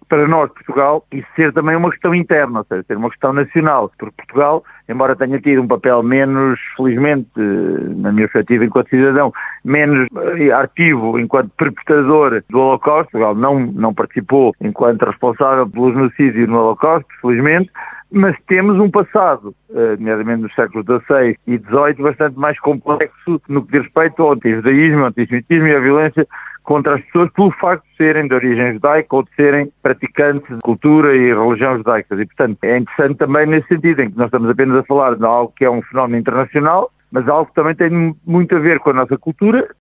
para nós, Portugal, isso ser também uma questão interna, ou seja, ser uma questão nacional, porque Portugal, embora tenha tido um papel menos, felizmente, na minha perspectiva enquanto cidadão, menos ativo enquanto perpetrador do Holocausto, Portugal não participou enquanto responsável pelo genocídio no Holocausto, felizmente, mas temos um passado, nomeadamente nos séculos XVI e XVIII, bastante mais complexo no que diz respeito ao anti-judaísmo, ao antissemitismo e à violência contra as pessoas pelo facto de serem de origem judaica ou de serem praticantes de cultura e religião judaicas. E, portanto, é interessante também nesse sentido, em que nós estamos apenas a falar de algo que é um fenómeno internacional, mas algo que também tem muito a ver com a nossa cultura